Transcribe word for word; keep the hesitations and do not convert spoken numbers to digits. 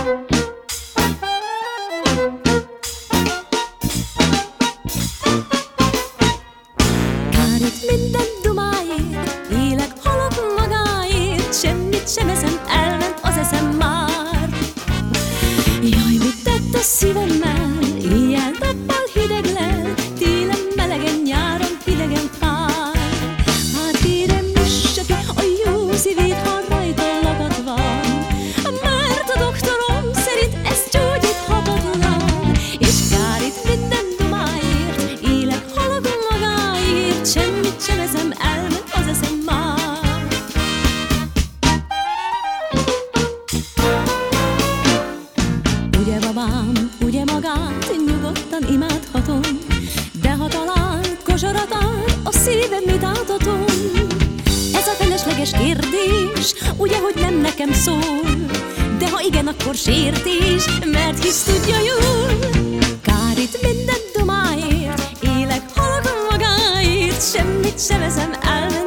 Minden dumáért, élek, halok magáért, semmit sem eszem, elment az eszem már. Jaj, mit tett a szívemmel, éjjel-nappal hideg lel, télen melegen, nyáron hidegen fáj. Hát kérem, nyissa ki a jó szívét, ha rajta lakat van, mert a doktorom szerint ez gyógyíthatatlan. És kár itt minden dumáért, élek, halok magáért, semmit sem eszem, elment az eszem már. Ugye babám, ugye magát nyugodtan imádhatom, de ha talán kosarat áll, a szívem mit átadom? Ez a felesleges kérdés, ugye, hogy nem nekem szól, de ha igen, akkor sértés, mert hisz tudja jól. Kár itt minden dumáért, élek, halok magáért, semmit sem eszem, elment